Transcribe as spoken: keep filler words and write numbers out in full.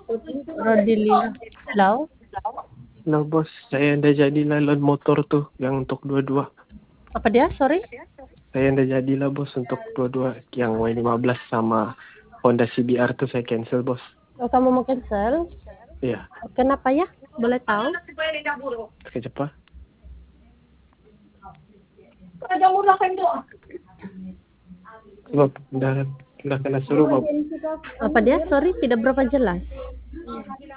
Rodilila. Halo? Halo bos, saya udah jadi lawan motor tuh yang untuk dua-dua. Apa dia? Sorry? Saya udah jadilah bos untuk dua-dua yang W lima belas sama Honda C B R tuh saya cancel bos. Oh, kamu mau cancel? Iya. Kenapa ya? Boleh tahu? Pakai cepat. Loh, udah udah kena suruh Pak. Apa dia? Sorry, tidak berapa jelas.